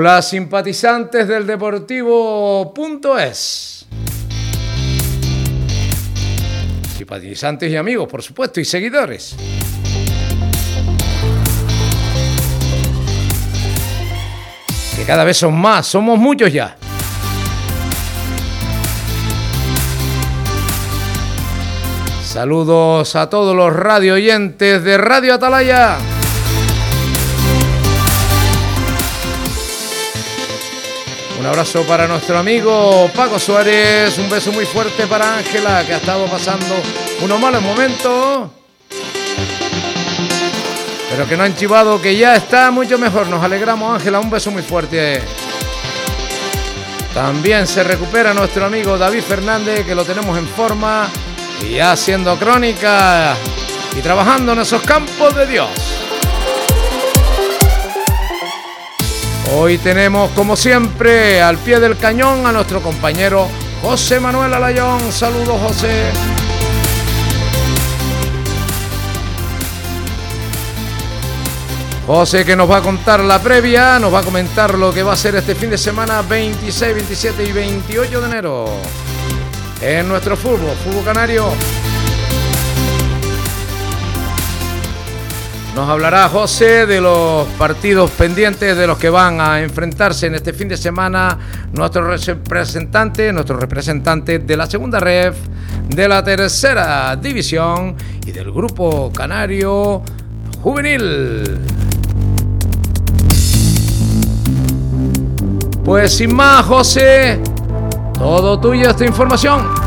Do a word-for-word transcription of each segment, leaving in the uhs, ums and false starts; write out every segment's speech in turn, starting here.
Hola, simpatizantes del Deportivo punto es. Simpatizantes y amigos, por supuesto, y seguidores. Que cada vez son más, somos muchos ya. Saludos a todos los radio oyentes de Radio Atalaya. Un abrazo para nuestro amigo Paco Suárez, un beso muy fuerte para Ángela, que ha estado pasando unos malos momentos, pero que no han chivado, que ya está mucho mejor. Nos alegramos, Ángela, un beso muy fuerte. También se recupera nuestro amigo David Fernández, que lo tenemos en forma y ya haciendo crónica y trabajando en esos campos de Dios. Hoy tenemos, como siempre, al pie del cañón a nuestro compañero José Manuel Alayón. Saludos, José. José, que nos va a contar la previa, nos va a comentar lo que va a ser este fin de semana veintiséis, veintisiete y veintiocho de enero en nuestro fútbol, fútbol canario. Nos hablará José de los partidos pendientes de los que van a enfrentarse en este fin de semana nuestros representantes, nuestros representantes de la segunda ref, de la tercera división y del grupo canario juvenil. Pues sin más, José, todo tuyo esta información.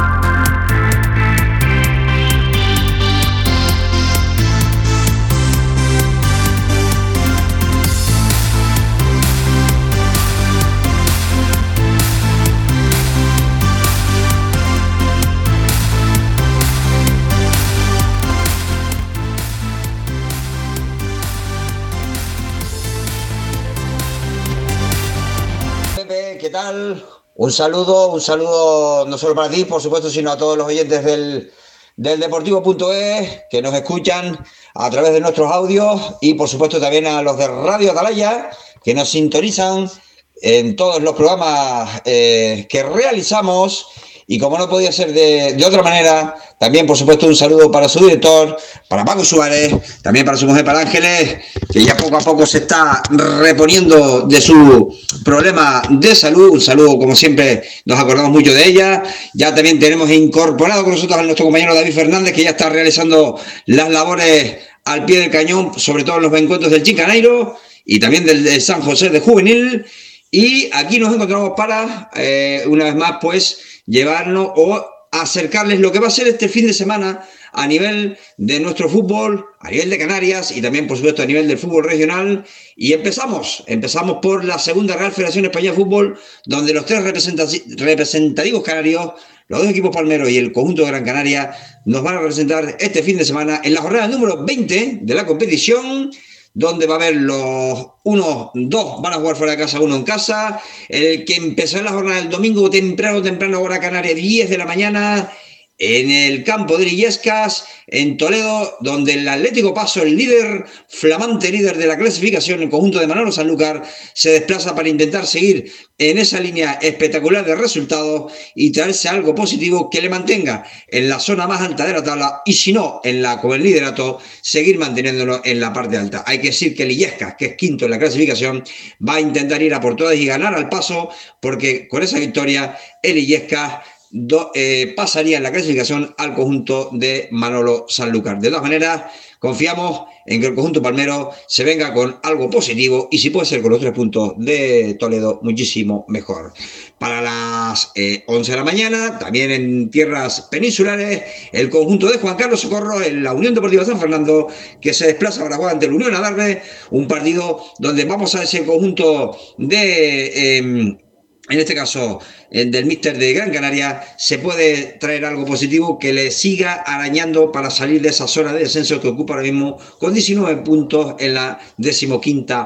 ¿Qué tal? Un saludo, un saludo no solo para ti, por supuesto, sino a todos los oyentes del, del Deportivo punto es que nos escuchan a través de nuestros audios y, por supuesto, también a los de Radio Atalaya que nos sintonizan en todos los programas eh, que realizamos. Y como no podía ser de, de otra manera, también, por supuesto, un saludo para su director, para Paco Suárez, también para su mujer, para Ángeles, que ya poco a poco se está reponiendo de su problema de salud. Un saludo, como siempre, nos acordamos mucho de ella. Ya también tenemos incorporado con nosotros a nuestro compañero David Fernández, que ya está realizando las labores al pie del cañón, sobre todo en los encuentros del Chincaneiro y también del de San José de Juvenil. Y aquí nos encontramos para, eh, una vez más, pues, llevarnos o acercarles lo que va a ser este fin de semana a nivel de nuestro fútbol, a nivel de Canarias y también, por supuesto, a nivel del fútbol regional. Y empezamos, empezamos por la segunda Real Federación Española de Fútbol, donde los tres representativos canarios, los dos equipos palmeros y el conjunto de Gran Canaria, nos van a representar este fin de semana en la jornada número veinte de la competición, donde va a haber los unos, dos van a jugar fuera de casa, uno en casa. El que empezó en la jornada del domingo temprano, temprano, hora canaria, diez de la mañana, en el campo de Illescas, en Toledo, donde el Atlético Paso, el líder, flamante líder de la clasificación, el conjunto de Manolo Sanlúcar, se desplaza para intentar seguir en esa línea espectacular de resultados y traerse algo positivo que le mantenga en la zona más alta de la tabla y, si no, en la, con el liderato, seguir manteniéndolo en la parte alta. Hay que decir que el Illescas, que es quinto en la clasificación, va a intentar ir a por todas y ganar al Paso, porque con esa victoria el Illescas Do, eh, pasaría en la clasificación al conjunto de Manolo Sanlúcar. De todas maneras, confiamos en que el conjunto palmero se venga con algo positivo y si puede ser con los tres puntos de Toledo, muchísimo mejor. Para las eh, once de la mañana, también en tierras peninsulares, el conjunto de Juan Carlos Socorro en la Unión Deportiva San Fernando, que se desplaza para jugar ante el Unión Adarve, un partido donde vamos a ese conjunto de... Eh, en este caso, del míster de Gran Canaria, se puede traer algo positivo que le siga arañando para salir de esa zona de descenso que ocupa ahora mismo con diecinueve puntos en la decimoquinta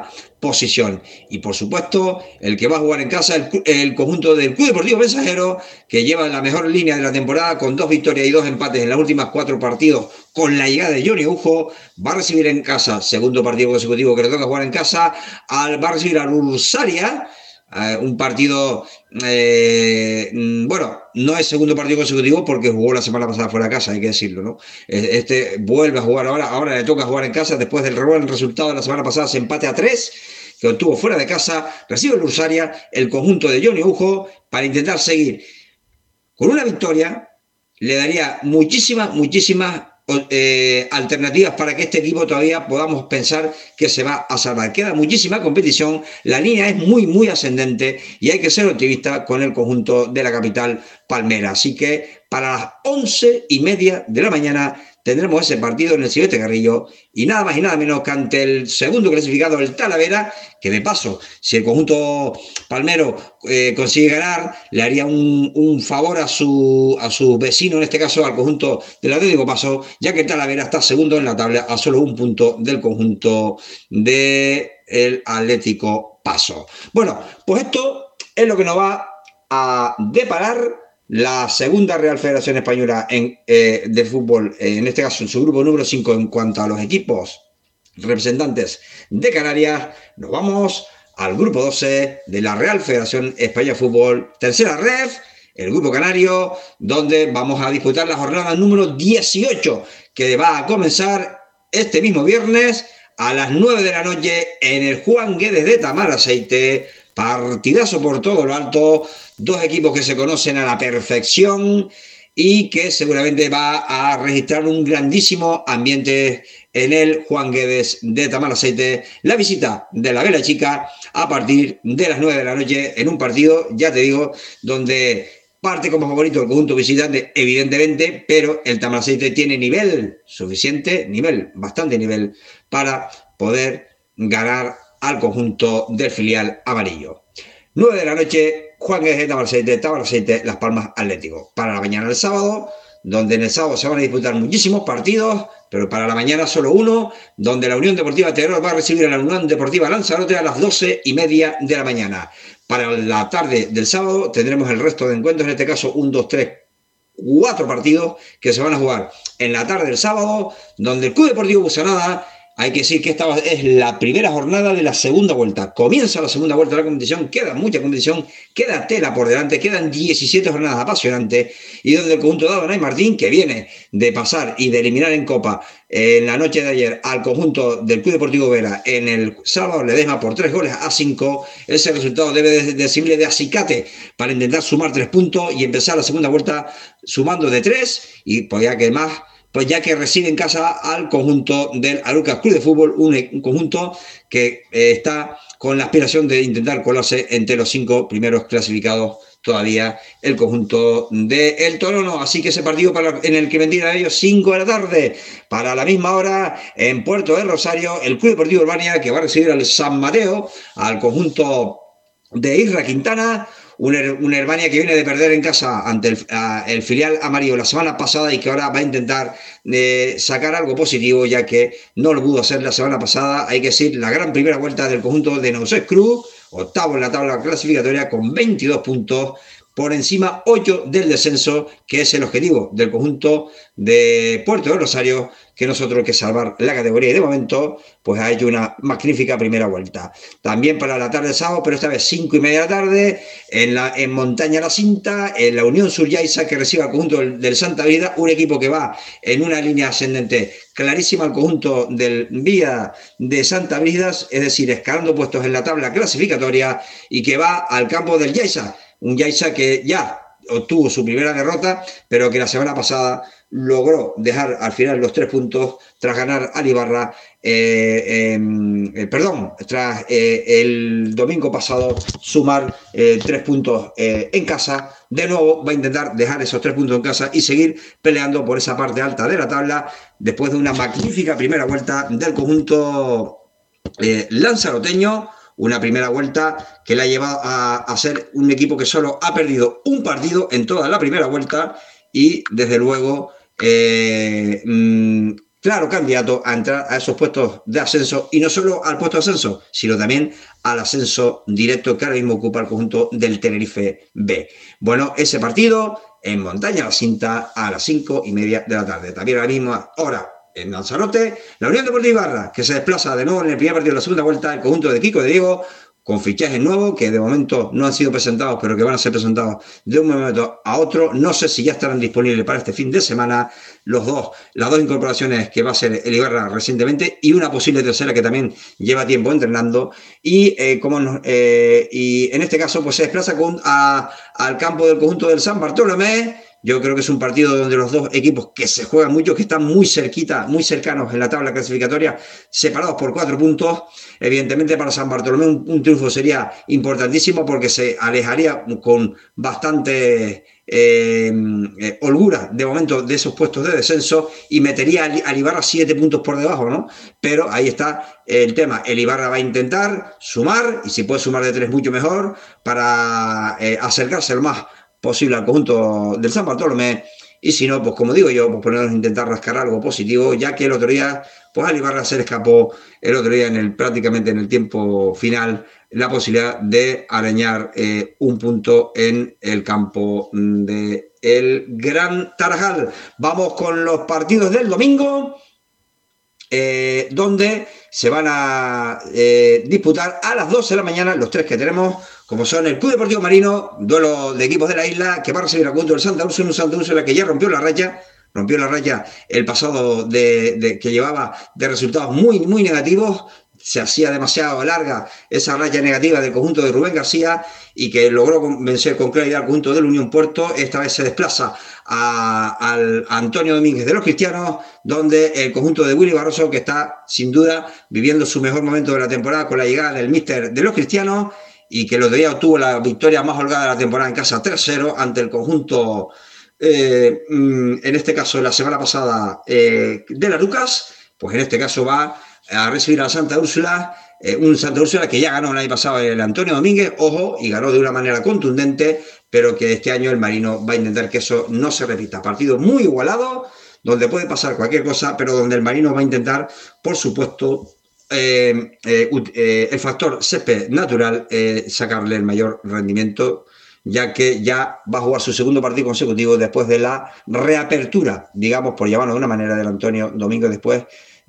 posición. Y por supuesto, el que va a jugar en casa, el, el conjunto del Club Deportivo Mensajero, que lleva la mejor línea de la temporada con dos victorias y dos empates en las últimas cuatro partidos, con la llegada de Johnny Ujo, va a recibir en casa, segundo partido consecutivo que le toca jugar en casa, al, va a recibir al Ursaria, Uh, un partido, eh, bueno, no es segundo partido consecutivo porque jugó la semana pasada fuera de casa, hay que decirlo, ¿no? Este vuelve a jugar ahora, ahora le toca jugar en casa después del buen resultado de la semana pasada, se empate a tres, que obtuvo fuera de casa, recibe el Ursaria, el conjunto de Johnny Ujo, para intentar seguir con una victoria, le daría muchísimas, muchísimas Eh, alternativas para que este equipo todavía podamos pensar que se va a salvar. Queda muchísima competición, la línea es muy muy ascendente y hay que ser optimista con el conjunto de la capital palmera. Así que para las once y media de la mañana tendremos ese partido en el Silvestre Carrillo y nada más y nada menos que ante el segundo clasificado, el Talavera, que de paso, si el conjunto palmero eh, consigue ganar, le haría un, un favor a su, a su vecino, en este caso al conjunto del Atlético Paso, ya que el Talavera está segundo en la tabla a solo un punto del conjunto del Atlético Paso. Bueno, pues esto es lo que nos va a deparar la segunda Real Federación Española en, eh, de fútbol, eh, en este caso en su grupo número cinco, en cuanto a los equipos representantes de Canarias. Nos vamos al grupo doce de la Real Federación Española de Fútbol, tercera ref, el grupo canario, donde vamos a disputar la jornada número dieciocho, que va a comenzar este mismo viernes a las nueve de la noche en el Juan Guedes de Tamaraceite. Partidazo por todo lo alto, dos equipos que se conocen a la perfección y que seguramente va a registrar un grandísimo ambiente en el Juan Guedes de Tamaraceite. La visita de la Vela Chica a partir de las nueve de la noche en un partido, ya te digo, donde parte como favorito el conjunto visitante, evidentemente, pero el Tamaraceite tiene nivel suficiente, nivel, bastante nivel, para poder ganar al conjunto del filial amarillo. nueve de la noche, Juan Guedes de Tamaraceite, Tamaraceite, Las Palmas Atlético. Para la mañana del sábado, donde en el sábado se van a disputar muchísimos partidos, pero para la mañana solo uno, donde la Unión Deportiva Teruel va a recibir a la Unión Deportiva Lanzarote a las doce y media de la mañana. Para la tarde del sábado tendremos el resto de encuentros, en este caso un, dos, tres, cuatro partidos que se van a jugar en la tarde del sábado, donde el Club Deportivo Busanada, hay que decir que esta es la primera jornada de la segunda vuelta. Comienza la segunda vuelta de la competición, queda mucha competición, queda tela por delante, quedan diecisiete jornadas apasionantes y donde el conjunto de Adonai Martín, que viene de pasar y de eliminar en Copa en la noche de ayer al conjunto del Club Deportivo Vera en el sábado Ledesma por tres goles a cinco, ese resultado debe de servirle de acicate para intentar sumar tres puntos y empezar la segunda vuelta sumando de tres y pues ya que más, pues ya que recibe en casa al conjunto del Alucas Club de Fútbol, un, un conjunto que eh, está con la aspiración de intentar colarse entre los cinco primeros clasificados todavía el conjunto de El Torono. Así que ese partido para, en el que vendrían a ellos cinco de la tarde, para la misma hora en Puerto de Rosario, el Club Deportivo Urbania, que va a recibir al San Mateo, al conjunto de Isra Quintana, una un Urbania que viene de perder en casa ante el, a, el filial amarillo la semana pasada y que ahora va a intentar eh, sacar algo positivo, ya que no lo pudo hacer la semana pasada. Hay que decir, la gran primera vuelta del conjunto de Nausés Cruz, octavo en la tabla clasificatoria con veintidós puntos, por encima ocho del descenso, que es el objetivo del conjunto de Puerto de Rosario, que nosotros hay que salvar la categoría y de momento pues ha hecho una magnífica primera vuelta. También para la tarde de sábado, pero esta vez cinco y media de la tarde, en, la, en Montaña La Cinta, en la Unión Suryaiza, que recibe al conjunto del, del Santa Brida, un equipo que va en una línea ascendente clarísima al conjunto del Vía de Santa Brida, es decir, escalando puestos en la tabla clasificatoria y que va al campo del Yaiza, un Yaiza que ya obtuvo su primera derrota, pero que la semana pasada logró dejar al final los tres puntos tras ganar al Ibarra, eh, eh, perdón, tras eh, el domingo pasado sumar eh, tres puntos eh, en casa. De nuevo va a intentar dejar esos tres puntos en casa y seguir peleando por esa parte alta de la tabla después de una magnífica primera vuelta del conjunto eh, lanzaroteño. Una primera vuelta que la ha llevado a, a ser un equipo que solo ha perdido un partido en toda la primera vuelta y, desde luego, eh, mmm, claro candidato a entrar a esos puestos de ascenso, y no solo al puesto de ascenso, sino también al ascenso directo que ahora mismo ocupa el conjunto del Tenerife B. Bueno, ese partido en Montaña La Cinta a las cinco y media de la tarde. También a la misma hora en Lanzarote, la Unión Deportiva Ibarra, que se desplaza de nuevo en el primer partido de la segunda vuelta, el conjunto de Kiko de Diego, con fichajes nuevos que de momento no han sido presentados, pero que van a ser presentados de un momento a otro. No sé si ya estarán disponibles para este fin de semana los dos, las dos incorporaciones que va a ser el Ibarra recientemente, y una posible tercera que también lleva tiempo entrenando. Y, eh, como nos, eh, y en este caso pues se desplaza con, a, al campo del conjunto del San Bartolomé. Yo creo que es un partido donde los dos equipos que se juegan mucho, que están muy cerquita, muy cercanos en la tabla clasificatoria, separados por cuatro puntos. Evidentemente para San Bartolomé un, un triunfo sería importantísimo, porque se alejaría con bastante eh, eh, holgura de momento de esos puestos de descenso y metería al Ibarra siete puntos por debajo, ¿no? Pero ahí está el tema. El Ibarra va a intentar sumar, y si puede sumar de tres mucho mejor, para eh, acercarse al más posible al conjunto del San Bartolomé, y si no, pues como digo yo, pues ponernos a intentar rascar algo positivo, ya que el otro día, pues al Ibarra se le escapó el otro día en el, prácticamente en el tiempo final, la posibilidad de arañar eh, un punto en el campo de el Gran Tarajal. Vamos con los partidos del domingo, eh, donde se van a eh, disputar a las doce de la mañana los tres que tenemos, como son el Club Deportivo Marino, duelo de equipos de la isla, que va a recibir al conjunto del Santa Úrsula, un Santa Úrsula que ya rompió la raya, rompió la raya el pasado de, de, que llevaba de resultados muy, muy negativos. Se hacía demasiado larga esa raya negativa del conjunto de Rubén García, y que logró vencer con claridad al conjunto del Unión Puerto. Esta vez se desplaza a, al, a Antonio Domínguez de los Cristianos, donde el conjunto de Willy Barroso, que está sin duda viviendo su mejor momento de la temporada con la llegada del míster de los Cristianos, y que el otro día obtuvo la victoria más holgada de la temporada en casa tres cero ante el conjunto, eh, en este caso la semana pasada, eh, de la Lucas. Pues en este caso va a recibir a Santa Úrsula, eh, un Santa Úrsula que ya ganó el año pasado el Antonio Domínguez, ojo, y ganó de una manera contundente, pero que este año el Marino va a intentar que eso no se repita. Partido muy igualado, donde puede pasar cualquier cosa, pero donde el Marino va a intentar, por supuesto, Eh, eh, eh, el factor césped natural, eh, sacarle el mayor rendimiento, ya que ya va a jugar su segundo partido consecutivo después de la reapertura, digamos, por llamarlo de una manera, del Antonio Domínguez, después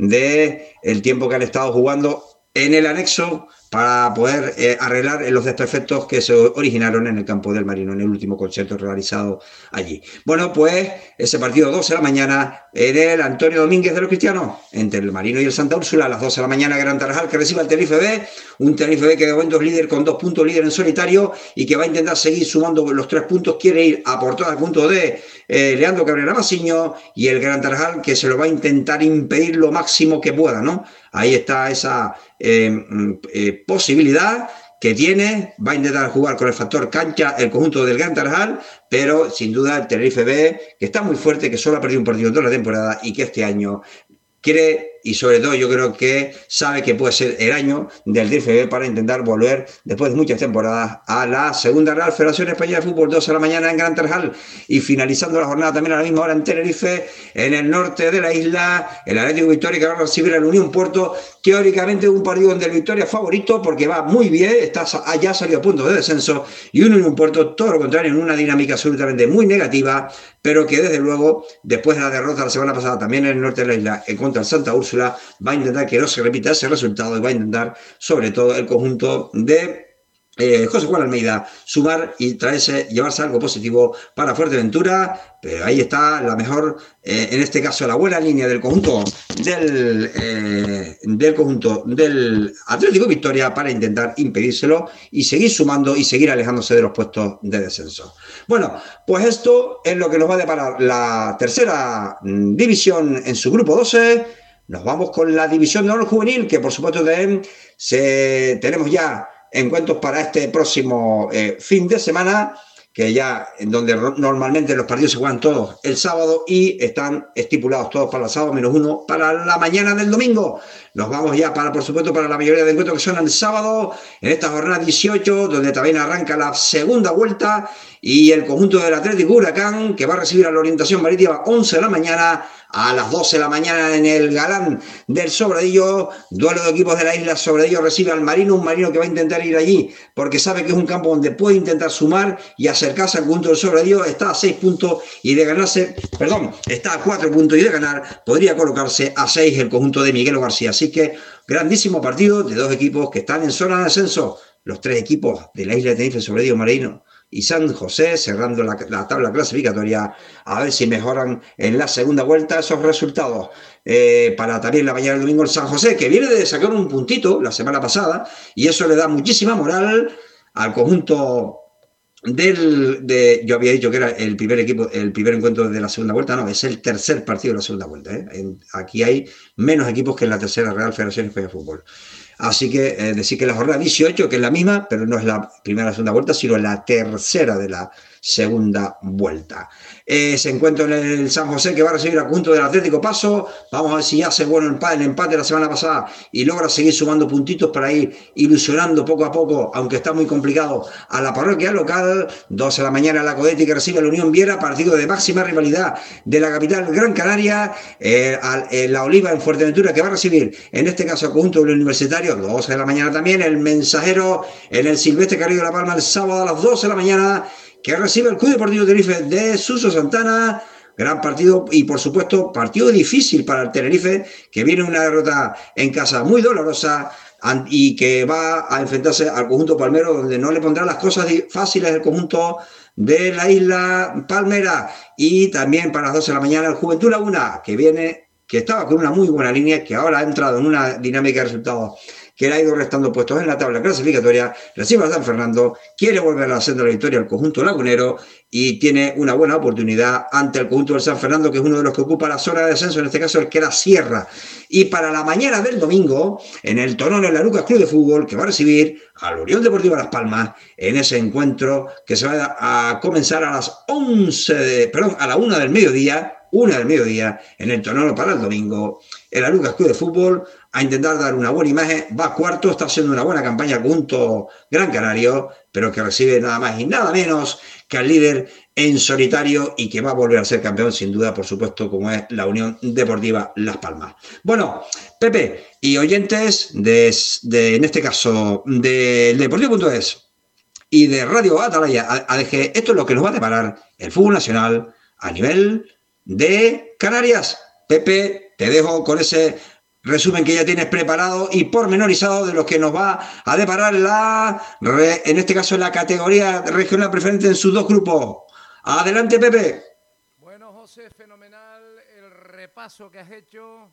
de el tiempo que han estado jugando en el anexo para poder eh, arreglar los desperfectos que se originaron en el campo del Marino en el último concierto realizado allí. Bueno, pues ese partido doce de la mañana en el Antonio Domínguez de los Cristianos, entre el Marino y el Santa Úrsula, a las doce de la mañana, Gran Tarajal, que recibe al Tenerife B, un Tenerife B que de momento es líder con dos puntos, líder en solitario, y que va a intentar seguir sumando los tres puntos, quiere ir a por todo el punto de eh, Leandro Cabrera Masiño, y el Gran Tarajal que se lo va a intentar impedir lo máximo que pueda, ¿no? Ahí está esa eh, eh, posibilidad que tiene. Va a intentar jugar con el factor cancha el conjunto del Gran Tarajal, pero sin duda el Tenerife B, que está muy fuerte, que solo ha perdido un partido en toda la temporada, y que este año quiere, y sobre todo yo creo que sabe que puede ser el año del Tenerife B para intentar volver, después de muchas temporadas, a la segunda Real Federación Española de Fútbol, doce de la mañana en Gran Tarajal. Y finalizando la jornada también a la misma hora en Tenerife, en el norte de la isla, el Atlético Victoria, que va a recibir al Unión Puerto, teóricamente un partido donde el Victoria es favorito porque va muy bien, está allá, salido a punto de descenso, y un Unión Puerto todo lo contrario, en una dinámica absolutamente muy negativa, pero que desde luego, después de la derrota la semana pasada también en el norte de la isla en contra del Santa Úrsula, va a intentar que no se repita ese resultado, y va a intentar sobre todo el conjunto de Eh, José Juan Almeida sumar y traerse, llevarse algo positivo para Fuerteventura. Pero ahí está la mejor, eh, en este caso la buena línea del conjunto del, eh, del conjunto del Atlético Victoria, para intentar impedírselo y seguir sumando y seguir alejándose de los puestos de descenso. Bueno, pues esto es lo que nos va a deparar la tercera división en su grupo doce. Nos vamos con la división de honor juvenil, que por supuesto también se, tenemos ya encuentros para este próximo eh, fin de semana, que ya en donde normalmente los partidos se juegan todos el sábado, y están estipulados todos para el sábado menos uno para la mañana del domingo. nos vamos ya para, por supuesto, para la mayoría de encuentros que son el sábado, en esta jornada dieciocho, donde también arranca la segunda vuelta, y el conjunto del Atlético Huracán, que va a recibir a la Orientación Marítima once de la mañana, a las doce de la mañana en el Galán del Sobradillo, duelo de equipos de la isla. Sobradillo recibe al Marino, un Marino que va a intentar ir allí, porque sabe que es un campo donde puede intentar sumar y acercarse al conjunto del Sobradillo. Está a seis puntos y de ganarse, perdón, está a cuatro puntos y de ganar, podría colocarse a seis el conjunto de Miguel García. Así que, grandísimo partido de dos equipos que están en zona de ascenso, los tres equipos de la isla de Tenerife, Sobradillo, Marino y San José, cerrando la, la tabla clasificatoria, a ver si mejoran en la segunda vuelta esos resultados. Eh, para también la mañana del domingo el San José, que viene de sacar un puntito la semana pasada, y eso le da muchísima moral al conjunto del... De, yo había dicho que era el primer equipo, el primer encuentro de la segunda vuelta, no, es el tercer partido de la segunda vuelta. ¿eh? En, aquí hay menos equipos que en la tercera Real Federación Española de Fútbol. Así que eh, decir que la jornada dieciocho, que es la misma, pero no es la primera o segunda vuelta, sino la tercera de la segunda vuelta. Eh, se encuentra en el San José, que va a recibir al conjunto del Atlético Paso. Vamos a ver si hace bueno el empate, el empate de la semana pasada y logra seguir sumando puntitos para ir ilusionando poco a poco, aunque está muy complicado, a la parroquia local. doce de la mañana la Codeti, que recibe a la Unión Viera, partido de máxima rivalidad de la capital Gran Canaria. Eh, al, eh, la Oliva en Fuerteventura, que va a recibir en este caso al conjunto del Universitario. doce de la mañana también el Mensajero en el Silvestre Carrillo de La Palma el sábado a las doce de la mañana, que recibe el Club Deportivo Tenerife de Suso Santana. Gran partido y, por supuesto, partido difícil para el Tenerife, que viene una derrota en casa muy dolorosa y que va a enfrentarse al conjunto palmero, donde no le pondrá las cosas fáciles el conjunto de la isla Palmera. Y también para las doce de la mañana el Juventud Laguna, que viene, que estaba con una muy buena línea, que ahora ha entrado en una dinámica de resultados que le ha ido restando puestos en la tabla clasificatoria, recibe a San Fernando, quiere volver a la senda de la victoria al conjunto lagunero y tiene una buena oportunidad ante el conjunto del San Fernando, que es uno de los que ocupa la zona de descenso, en este caso el que era Sierra. Y para la mañana del domingo, en el Tonón, en la Lucas Club de Fútbol, que va a recibir al Unión Deportiva Las Palmas en ese encuentro que se va a comenzar a las once, de, perdón, a la una del mediodía, una del mediodía, en el Tonón para el domingo, en la Lucas Club de Fútbol, a intentar dar una buena imagen. Va cuarto, está haciendo una buena campaña junto Gran Canario, pero que recibe nada más y nada menos que al líder en solitario y que va a volver a ser campeón sin duda, por supuesto, como es la Unión Deportiva Las Palmas. Bueno, Pepe y oyentes de, de en este caso del Deportivo punto es y de Radio Atalaya A D G, esto es lo que nos va a deparar el fútbol nacional a nivel de Canarias. Pepe, te dejo con ese resumen que ya tienes preparado y pormenorizado de lo que nos va a deparar la, en este caso, la categoría regional preferente en sus dos grupos. Adelante, Pepe. Bueno, José, fenomenal el repaso que has hecho.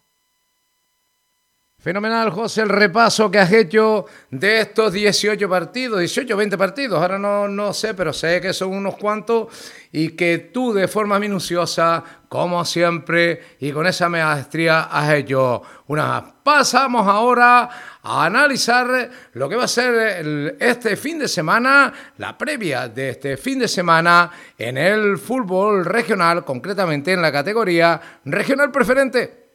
Fenomenal, José, el repaso que has hecho de estos dieciocho partidos, dieciocho, veinte partidos, ahora no, no sé, pero sé que son unos cuantos y que tú de forma minuciosa, como siempre, y con esa maestría has hecho una... Pasamos ahora a analizar lo que va a ser el, este fin de semana, la previa de este fin de semana en el fútbol regional, concretamente en la categoría regional preferente.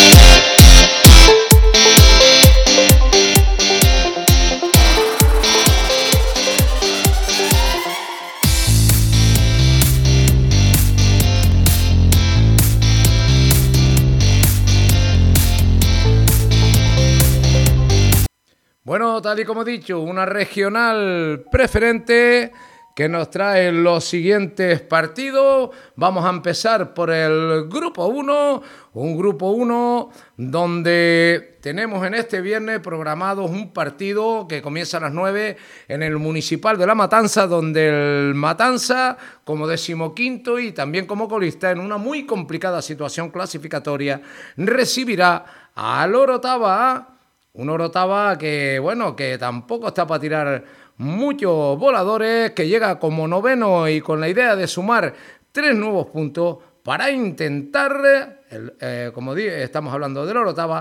Bueno, tal y como he dicho, una regional preferente que nos trae los siguientes partidos. Vamos a empezar por el grupo uno, un grupo uno donde tenemos en este viernes programados un partido que comienza a las nueve en el Municipal de La Matanza, donde el Matanza, como decimoquinto y también como colista, en una muy complicada situación clasificatoria, recibirá al Orotava. Un Orotava que, bueno, que tampoco está para tirar muchos voladores, que llega como noveno y con la idea de sumar tres nuevos puntos para intentar, el, eh, como dije, estamos hablando del Orotava,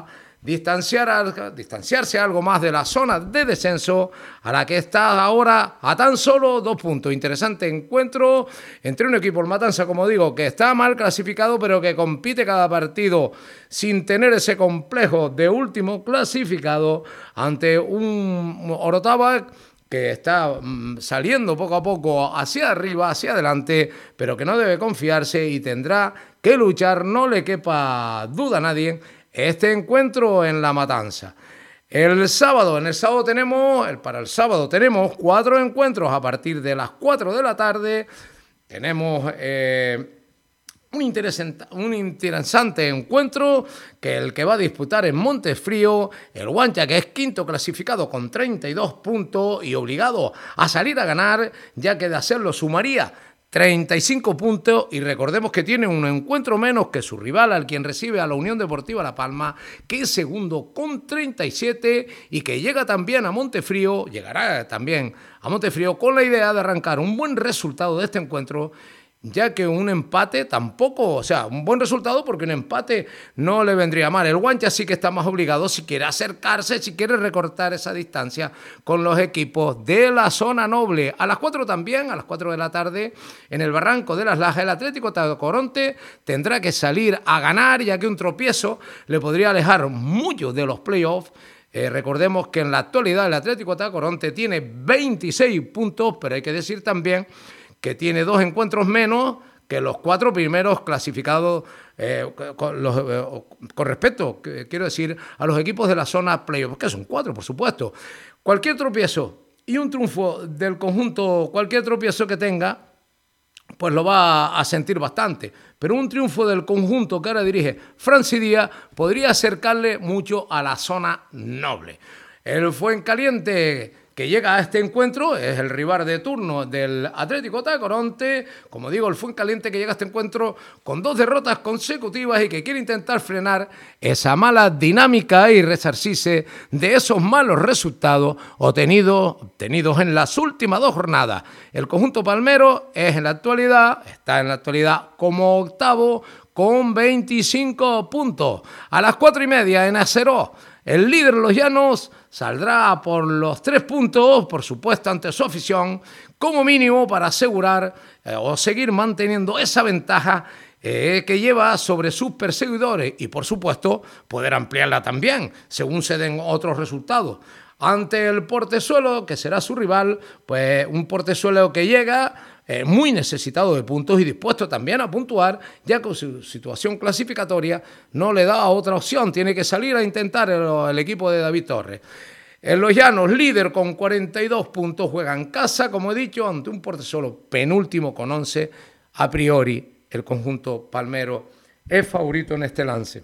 distanciar, distanciarse algo más de la zona de descenso a la que está ahora a tan solo dos puntos. Interesante encuentro entre un equipo, el Matanza, como digo, que está mal clasificado, pero que compite cada partido sin tener ese complejo de último clasificado, ante un Orotava que está saliendo poco a poco hacia arriba, hacia adelante, pero que no debe confiarse y tendrá que luchar, no le quepa duda a nadie, este encuentro en La Matanza. El sábado, en el sábado tenemos, para el sábado tenemos cuatro encuentros a partir de las cuatro de la tarde. Tenemos eh, un, interesante, un interesante encuentro que el que va a disputar en Montefrío, el Guancha, que es quinto clasificado con treinta y dos puntos y obligado a salir a ganar, ya que de hacerlo sumaría treinta y cinco puntos, y recordemos que tiene un encuentro menos que su rival, al quien recibe a la Unión Deportiva La Palma, que es segundo con treinta y siete y que llega también a Montefrío, llegará también a Montefrío con la idea de arrancar un buen resultado de este encuentro, ya que un empate tampoco, o sea, un buen resultado porque un empate no le vendría mal. El Guancha sí que está más obligado si quiere acercarse, si quiere recortar esa distancia con los equipos de la zona noble. A las cuatro también, a las cuatro de la tarde, en el Barranco de las Lajas, el Atlético Tacoronte tendrá que salir a ganar, ya que un tropiezo le podría alejar mucho de los playoffs. Eh, recordemos que en la actualidad el Atlético Tacoronte tiene veintiséis puntos, pero hay que decir también que tiene dos encuentros menos que los cuatro primeros clasificados eh, con, los, eh, con respecto, que, quiero decir, a los equipos de la zona playoff, que son cuatro, por supuesto. Cualquier tropiezo y un triunfo del conjunto, cualquier tropiezo que tenga, pues lo va a sentir bastante. Pero un triunfo del conjunto que ahora dirige Francis Díaz podría acercarle mucho a la zona noble. El Fuencaliente, que llega a este encuentro, es el rival de turno del Atlético Tacoronte. Como digo, el Fuencaliente que llega a este encuentro con dos derrotas consecutivas y que quiere intentar frenar esa mala dinámica y resarcirse de esos malos resultados obtenidos, obtenidos en las últimas dos jornadas. El conjunto palmero es en la actualidad, está en la actualidad como octavo con veinticinco puntos. A las cuatro y media en Aceró, el líder Los Llanos saldrá por los tres puntos, por supuesto, ante su afición, como mínimo para asegurar eh, o seguir manteniendo esa ventaja eh, que lleva sobre sus perseguidores y, por supuesto, poder ampliarla también, según se den otros resultados. Ante el Portezuelo, que será su rival, pues un Portezuelo que llega Eh, muy necesitado de puntos y dispuesto también a puntuar, ya que su situación clasificatoria no le da otra opción, tiene que salir a intentar el, el equipo de David Torres. En Los Llanos, líder con cuarenta y dos puntos, juega en casa, como he dicho, ante un Portezuelo penúltimo con once. A priori, el conjunto palmero es favorito en este lance.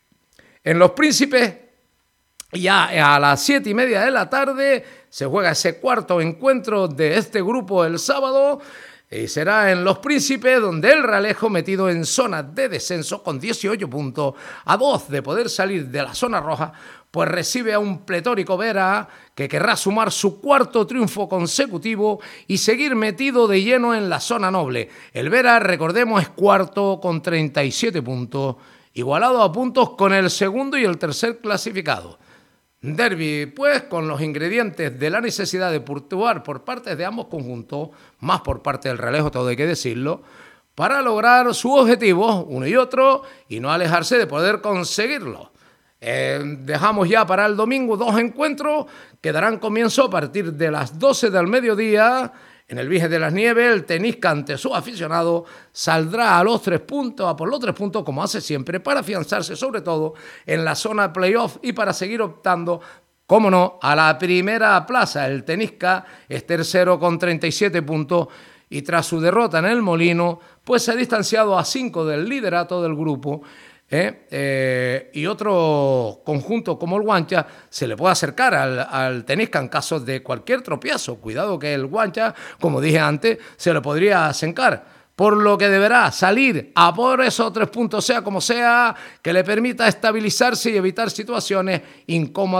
En Los Príncipes, ya a las siete y media de la tarde, se juega ese cuarto encuentro de este grupo el sábado. Y será en Los Príncipes, donde el Realejo, metido en zona de descenso con dieciocho puntos, a dos de poder salir de la zona roja, pues recibe a un pletórico Vera que querrá sumar su cuarto triunfo consecutivo y seguir metido de lleno en la zona noble. El Vera, recordemos, es cuarto con treinta y siete puntos, igualado a puntos con el segundo y el tercer clasificado. Derbi, pues, con los ingredientes de la necesidad de puntuar por parte de ambos conjuntos, más por parte del Realejo, todo hay que decirlo, para lograr sus objetivos, uno y otro, y no alejarse de poder conseguirlo. Eh, dejamos ya para el domingo dos encuentros que darán comienzo a partir de las doce del mediodía. En el Vije de las Nieves, el Tenisca, ante sus aficionados, saldrá a los tres puntos, a por los tres puntos, como hace siempre, para afianzarse sobre todo en la zona playoff y para seguir optando, cómo no, a la primera plaza. El Tenisca es tercero con treinta y siete puntos y tras su derrota en el Molino, pues se ha distanciado a cinco del liderato del grupo. ¿Eh? Eh, y otro conjunto como el Guancha se le puede acercar al, al Tenisca en caso de cualquier tropiezo. Cuidado que el Guancha, como dije antes, se le podría acercar, por lo que deberá salir a por esos tres puntos, sea como sea, que le permita estabilizarse y evitar situaciones incómodas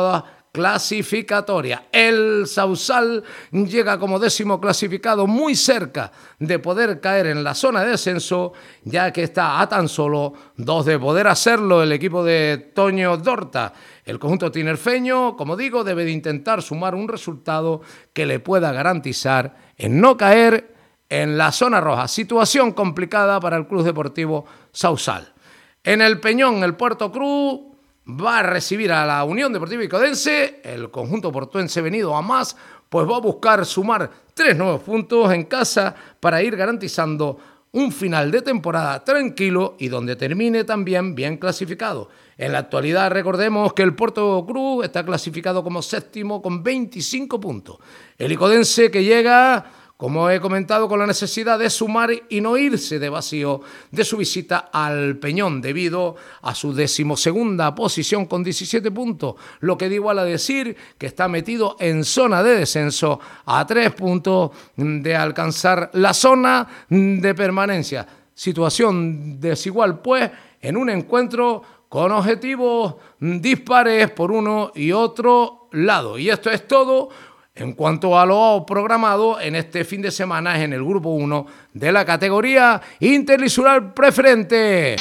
clasificatoria. El Sausal llega como décimo clasificado, muy cerca de poder caer en la zona de descenso, ya que está a tan solo dos de poder hacerlo el equipo de Toño Dorta. El conjunto tinerfeño, como digo, debe de intentar sumar un resultado que le pueda garantizar en no caer en la zona roja. Situación complicada para el Club Deportivo Sausal. En el Peñón, el Puerto Cruz va a recibir a la Unión Deportiva Icodense. El conjunto portuense, venido a más, pues va a buscar sumar tres nuevos puntos en casa para ir garantizando un final de temporada tranquilo y donde termine también bien clasificado. En la actualidad, recordemos que el Puerto Cruz está clasificado como séptimo con veinticinco puntos. El Icodense, que llega, como he comentado, con la necesidad de sumar y no irse de vacío de su visita al Peñón debido a su decimosegunda posición con diecisiete puntos, lo que da igual a decir que está metido en zona de descenso a tres puntos de alcanzar la zona de permanencia. Situación desigual, pues, en un encuentro con objetivos dispares por uno y otro lado. Y esto es todo en cuanto a lo programado en este fin de semana en el Grupo uno de la categoría Interlisural Preferente.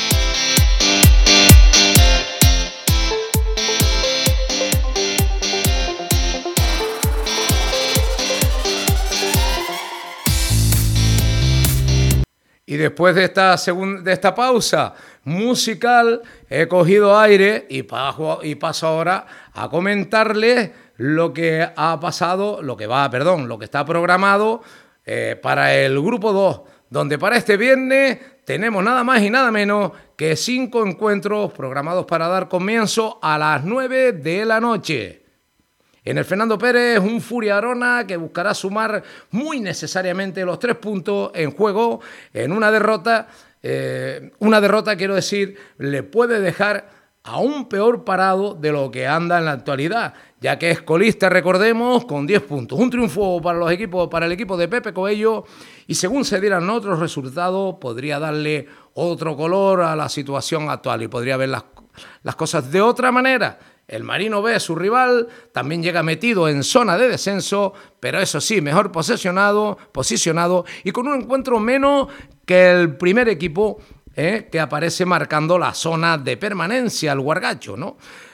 Y después de esta, segunda, de esta pausa musical, he cogido aire y paso, y paso ahora a comentarles lo que ha pasado, lo que va, perdón, lo que está programado eh, para el Grupo dos, donde para este viernes tenemos nada más y nada menos que cinco encuentros programados para dar comienzo a las nueve de la noche. En el Fernando Pérez, un Furia Arona que buscará sumar muy necesariamente los tres puntos en juego. En una derrota, eh, una derrota, quiero decir, le puede dejar aún peor parado de lo que anda en la actualidad, ya que es colista, recordemos, con diez puntos. Un triunfo para los equipos, para el equipo de Pepe Coello, y según se dieran otros resultados, podría darle otro color a la situación actual y podría ver las, las cosas de otra manera. El Marino B, su rival, también llega metido en zona de descenso, pero eso sí, mejor posicionado, posicionado y con un encuentro menos que el primer equipo eh, que aparece marcando la zona de permanencia, el Guargacho, ¿no?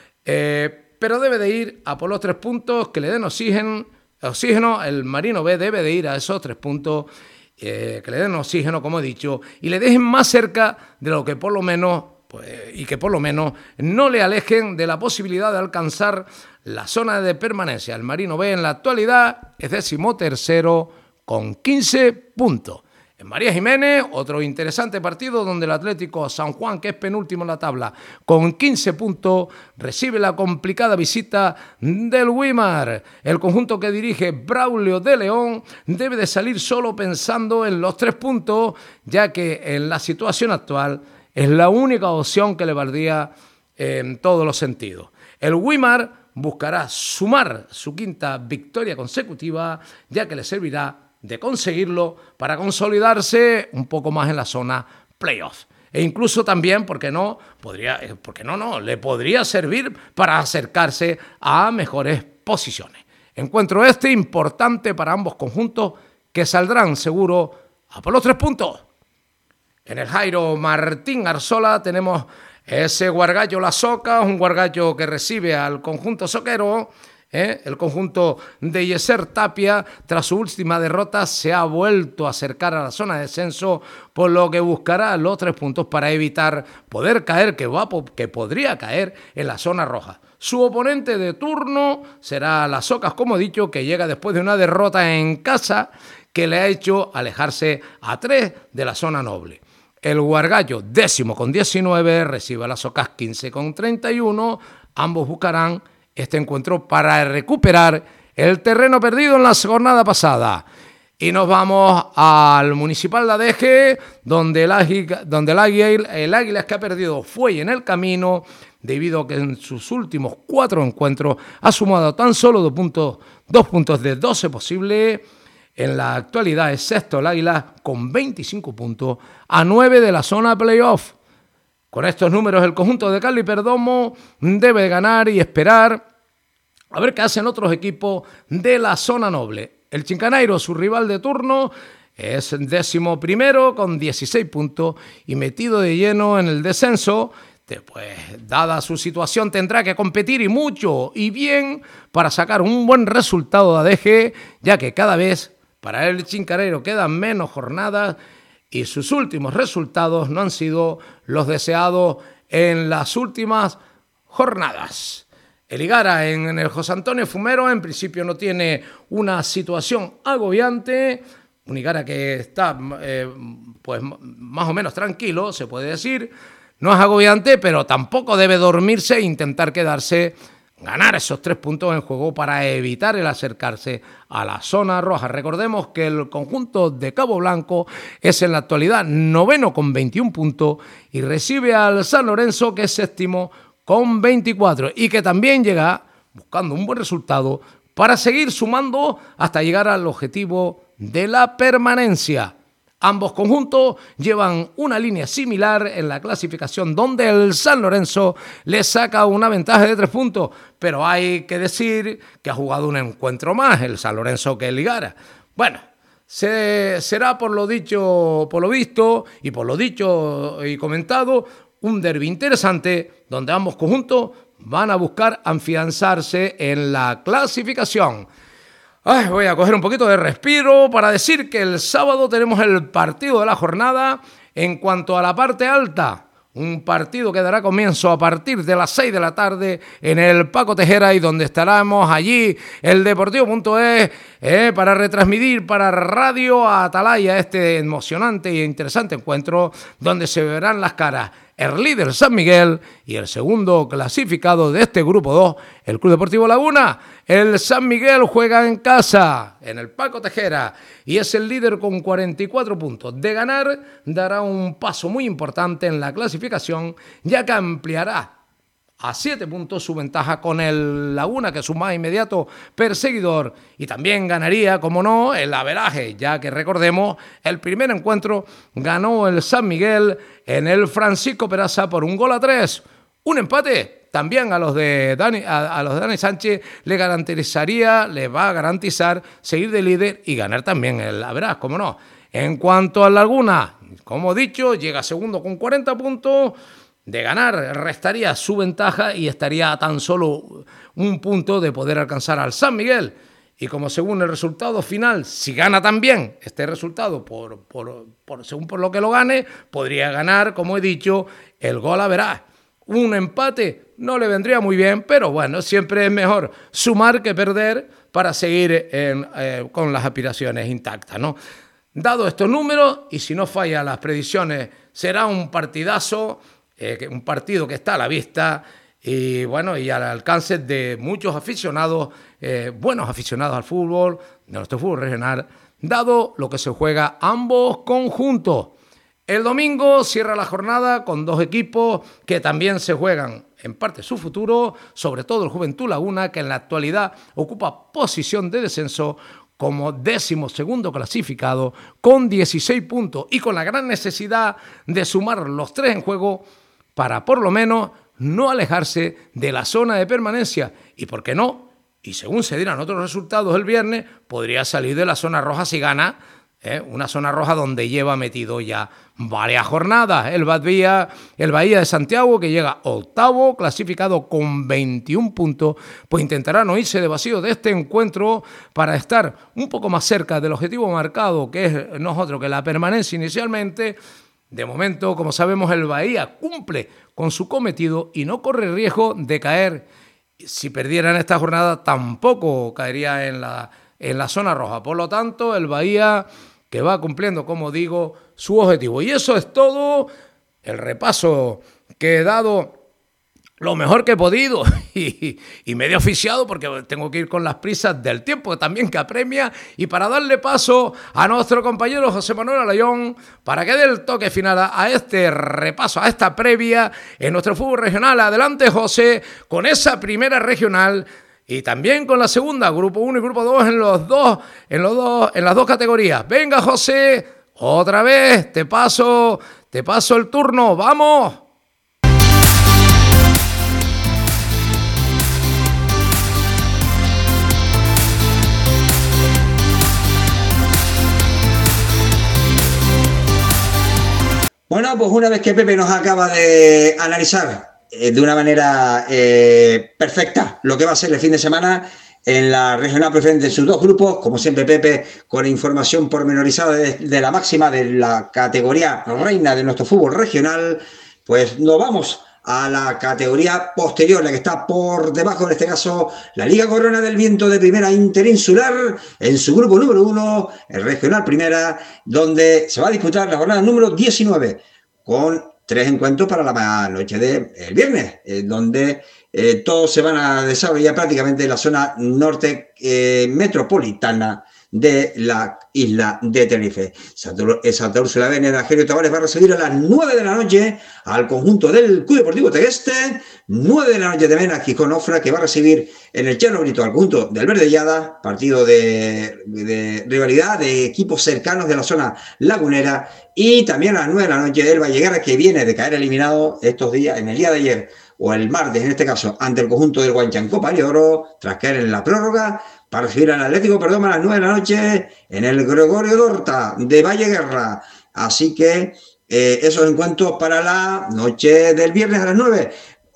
Eh, pero debe de ir a por los tres puntos que le den oxígeno, oxígeno. El Marino B debe de ir a esos tres puntos eh, que le den oxígeno, como he dicho, y le dejen más cerca de lo que por lo menos... Pues, y que por lo menos no le alejen de la posibilidad de alcanzar la zona de permanencia. El Marino B en la actualidad es decimotercero con quince puntos. En María Jiménez, otro interesante partido donde el Atlético San Juan, que es penúltimo en la tabla, con quince puntos, recibe la complicada visita del Wimar. El conjunto que dirige Braulio de León debe de salir solo pensando en los tres puntos, ya que en la situación actual es la única opción que le valdría en todos los sentidos. El Wimar buscará sumar su quinta victoria consecutiva, ya que le servirá de conseguirlo para consolidarse un poco más en la zona playoff. E incluso también, ¿por qué no? Podría, ¿por qué no, no? Le podría servir para acercarse a mejores posiciones. Encuentro este importante para ambos conjuntos que saldrán seguro a por los tres puntos. En el Jairo Martín Arzola tenemos ese Guargallo La Soca, un Guargallo que recibe al conjunto soquero. ¿eh? El conjunto de Yeser Tapia, tras su última derrota, se ha vuelto a acercar a la zona de descenso, por lo que buscará los tres puntos para evitar poder caer, que, va, que podría caer en la zona roja. Su oponente de turno será Las Socas, como he dicho, que llega después de una derrota en casa que le ha hecho alejarse a tres de la zona noble. El Guargallo, décimo con diecinueve, recibe a Las Socas quince con treinta y uno. Ambos buscarán este encuentro para recuperar el terreno perdido en la jornada pasada. Y nos vamos al Municipal de Adeje, donde el Águila, donde el Águila, el Águila es que ha perdido fuelle en el camino, debido a que en sus últimos cuatro encuentros ha sumado tan solo dos puntos, dos puntos de doce posibles. En la actualidad es sexto el Águila con veinticinco puntos a nueve de la zona playoff. Con estos números el conjunto de Cali Perdomo debe ganar y esperar A ver qué hacen otros equipos de la zona noble. El Chincaneiro, su rival de turno, es décimo primero con dieciséis puntos y metido de lleno en el descenso. Pues, dada su situación, tendrá que competir y mucho y bien para sacar un buen resultado de A D G, ya que cada vez para el Chincaneiro quedan menos jornadas y sus últimos resultados no han sido los deseados en las últimas jornadas. El Higuera en el José Antonio Fumero en principio no tiene una situación agobiante. Un Higuera que está eh, pues más o menos tranquilo, se puede decir. No es agobiante, pero tampoco debe dormirse e intentar quedarse, ganar esos tres puntos en juego para evitar el acercarse a la zona roja. Recordemos que el conjunto de Cabo Blanco es en la actualidad noveno con veintiún puntos y recibe al San Lorenzo, que es séptimo con veinticuatro y que también llega buscando un buen resultado para seguir sumando hasta llegar al objetivo de la permanencia. Ambos conjuntos llevan una línea similar en la clasificación donde el San Lorenzo le saca una ventaja de tres puntos, pero hay que decir que ha jugado un encuentro más el San Lorenzo que el Higuera. Bueno, se, será por lo dicho, por lo visto y por lo dicho y comentado, un derbi interesante donde ambos conjuntos van a buscar afianzarse en la clasificación. Ay, voy a coger un poquito de respiro para decir que el sábado tenemos el partido de la jornada en cuanto a la parte alta. Un partido que dará comienzo a partir de las seis de la tarde en el Paco Tejera y donde estaremos allí el Deportivo punto es eh, para retransmitir para Radio Atalaya este emocionante e interesante encuentro donde se verán las caras el líder San Miguel y el segundo clasificado de este grupo dos, el Club Deportivo Laguna. El San Miguel juega en casa, en el Paco Tejera, y es el líder con cuarenta y cuatro puntos. De ganar, dará un paso muy importante en la clasificación, ya que ampliará a siete puntos su ventaja con el Laguna, que es su más inmediato perseguidor, y también ganaría, como no, el averaje, ya que recordemos, el primer encuentro ganó el San Miguel en el Francisco Peraza por un gol a tres. Un empate también a los de Dani, a, a los de Dani Sánchez le garantizaría, le va a garantizar seguir de líder y ganar también el averaje, como no. En cuanto al Laguna, como he dicho, llega segundo con cuarenta puntos. De ganar, restaría su ventaja y estaría a tan solo un punto de poder alcanzar al San Miguel. Y como según el resultado final, si gana también este resultado, por, por, por, según por lo que lo gane, podría ganar, como he dicho, el gol a verás. Un empate no le vendría muy bien, pero bueno, siempre es mejor sumar que perder para seguir en, eh, con las aspiraciones intactas, ¿no? Dado estos números, y si no falla las predicciones, será un partidazo. Eh, un partido que está a la vista y bueno y al alcance de muchos aficionados, eh, buenos aficionados al fútbol, de nuestro fútbol regional, dado lo que se juega ambos conjuntos. El domingo cierra la jornada con dos equipos que también se juegan en parte su futuro, sobre todo el Juventud Laguna, que en la actualidad ocupa posición de descenso como décimo segundo clasificado con dieciséis puntos y con la gran necesidad de sumar los tres en juego para por lo menos no alejarse de la zona de permanencia y, ¿por qué no? Y según se dieran otros resultados el viernes, podría salir de la zona roja si gana, ¿eh? Una zona roja donde lleva metido ya varias jornadas. El Bahía, el Bahía de Santiago, que llega octavo, clasificado con veintiún puntos, pues intentará no irse de vacío de este encuentro para estar un poco más cerca del objetivo marcado, que es no otro que la permanencia inicialmente. De momento, como sabemos, el Bahía cumple con su cometido y no corre riesgo de caer. Si perdiera en esta jornada, tampoco caería en la, en la zona roja. Por lo tanto, el Bahía que va cumpliendo, como digo, su objetivo. Y eso es todo el repaso que he dado lo mejor que he podido y, y medio oficiado porque tengo que ir con las prisas del tiempo también que apremia, y para darle paso a nuestro compañero José Manuel Alayón para que dé el toque final a este repaso, a esta previa en nuestro fútbol regional. Adelante, José, con esa primera regional y también con la segunda, grupo uno y grupo dos en los dos, en los dos, en las dos categorías. Venga, José, otra vez te paso, te paso el turno, vamos. Bueno, pues una vez que Pepe nos acaba de analizar eh, de una manera eh, perfecta lo que va a ser el fin de semana en la regional preferente en sus dos grupos, como siempre Pepe, con información pormenorizada de, de la máxima de la categoría reina de nuestro fútbol regional, pues nos vamos a la categoría posterior, la que está por debajo, en este caso, la Liga Corona del Viento de Primera Interinsular, en su grupo número uno, el Regional Primera, donde se va a disputar la jornada número diecinueve, con tres encuentros para la noche del de viernes, eh, donde eh, todos se van a desarrollar prácticamente en la zona norte eh, metropolitana de la isla de Tenerife. Santa Úrsula de Energério Tavares va a recibir a las nueve de la noche al conjunto del Club Deportivo Tegueste. nueve de la noche también a Gijón Ofra, que va a recibir en el Cherno Brito al conjunto del Verde Llada, partido de, de rivalidad de equipos cercanos de la zona lagunera. Y también a las nueve de la noche el Valleguerra, que viene de caer eliminado estos días, en el día de ayer, o el martes en este caso, ante el conjunto del Guanchanco Palioro, tras caer en la prórroga, para recibir al Atlético Perdomo a las nueve de la noche en el Gregorio Dorta de Valleguerra. Así que eh, esos encuentros para la noche del viernes a las nueve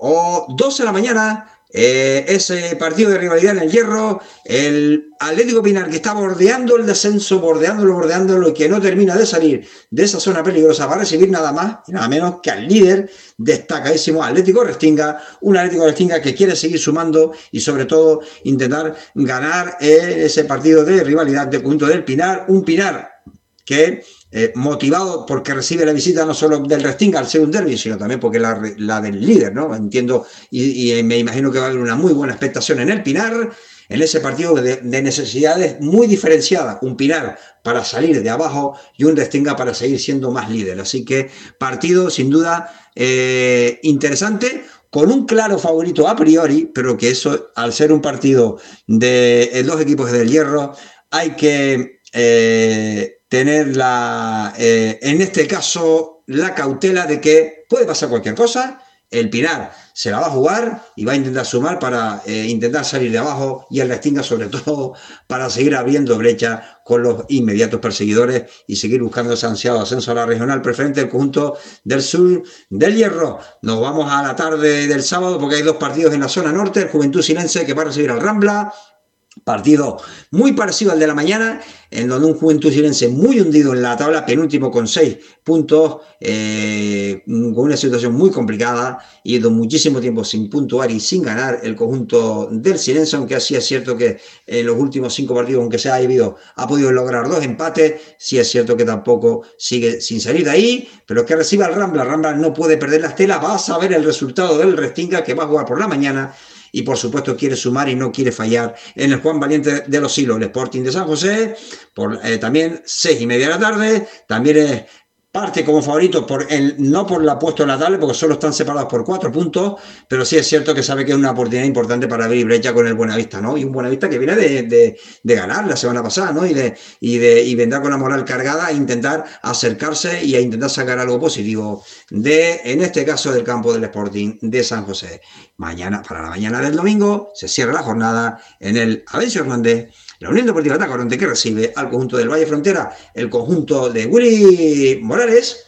o doce de la mañana. Eh, ese partido de rivalidad en el Hierro, el Atlético Pinar, que está bordeando el descenso, bordeándolo, bordeándolo, y que no termina de salir de esa zona peligrosa, va a recibir nada más y nada menos que al líder destacadísimo Atlético Restinga, un Atlético Restinga que quiere seguir sumando y sobre todo intentar ganar eh, ese partido de rivalidad del conjunto del Pinar, un Pinar que eh, motivado porque recibe la visita no solo del Restinga al ser un derbi, sino también porque la, la del líder, ¿no? Entiendo y, y me imagino que va a haber una muy buena expectación en el Pinar, en ese partido de, de necesidades muy diferenciadas, un Pinar para salir de abajo y un Restinga para seguir siendo más líder. Así que partido sin duda eh, interesante, con un claro favorito a priori, pero que eso, al ser un partido de eh, dos equipos del Hierro, hay que eh, tener la, eh, en este caso, la cautela de que puede pasar cualquier cosa. El Pinar se la va a jugar y va a intentar sumar para eh, intentar salir de abajo, y el Restinga sobre todo para seguir abriendo brecha con los inmediatos perseguidores y seguir buscando ese ansiado ascenso a la regional preferente del conjunto del sur del Hierro. Nos vamos a la tarde del sábado porque hay dos partidos en la zona norte. El Juventud Sinense, que va a recibir al Rambla, partido muy parecido al de la mañana, en donde un Juventud Sinense muy hundido en la tabla, penúltimo con seis puntos, eh, con una situación muy complicada y de muchísimo tiempo sin puntuar y sin ganar el conjunto del Sinense, aunque así es cierto que en los últimos cinco partidos, aunque se ha vivido, ha podido lograr dos empates. Sí es cierto que tampoco sigue sin salir de ahí, pero que reciba al Rambla. Rambla no puede perder las telas, va a saber el resultado del Restinga, que va a jugar por la mañana, y por supuesto quiere sumar y no quiere fallar en el Juan Valiente de los Silos. El Sporting de San José, por eh, también seis y media de la tarde, también es parte como favorito, por el, no por la puesto en la tabla, porque solo están separados por cuatro puntos, pero sí es cierto que sabe que es una oportunidad importante para abrir brecha con el Buenavista, ¿no? Y un Buenavista que viene de, de, de ganar la semana pasada, ¿no? Y, de, y, de, y vendrá con la moral cargada a intentar acercarse y a intentar sacar algo positivo de, en este caso, del campo del Sporting de San José. Mañana, para la mañana del domingo, se cierra la jornada en el Avencio Hernández, la Unión Deportiva Tacoronte, que recibe al conjunto del Valle Frontera, el conjunto de Willy Morales,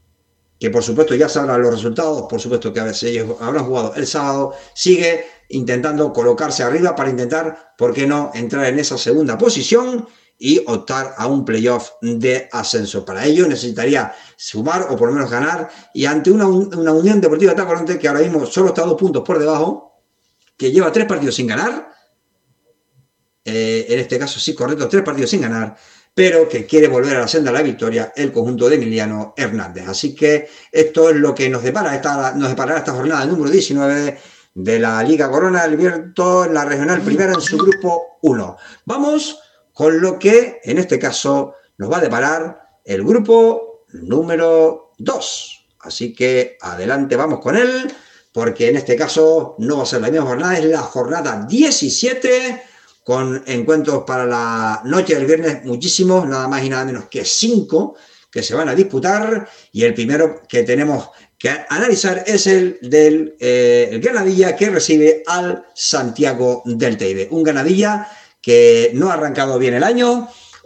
que por supuesto ya sabrán los resultados, por supuesto que a veces ellos habrán jugado el sábado, sigue intentando colocarse arriba para intentar, ¿por qué no?, entrar en esa segunda posición y optar a un playoff de ascenso. Para ello necesitaría sumar o por lo menos ganar, y ante una, una Unión Deportiva Tacoronte que ahora mismo solo está a dos puntos por debajo, que lleva tres partidos sin ganar, Eh, en este caso sí, correcto, tres partidos sin ganar, pero que quiere volver a la senda de la victoria el conjunto de Emiliano Hernández. Así que esto es lo que nos depara esta, nos deparará esta jornada número diecinueve de la Liga Corona del Viento en la Regional Primera en su grupo uno. Vamos con lo que en este caso nos va a deparar el grupo número dos. Así que adelante, vamos con él, porque en este caso no va a ser la misma jornada, es la jornada diecisiete, con encuentros para la noche del viernes muchísimos, nada más y nada menos que cinco que se van a disputar, y el primero que tenemos que analizar es el del eh, el Granadilla, que recibe al Santiago del Teide. Un Granadilla que no ha arrancado bien el año,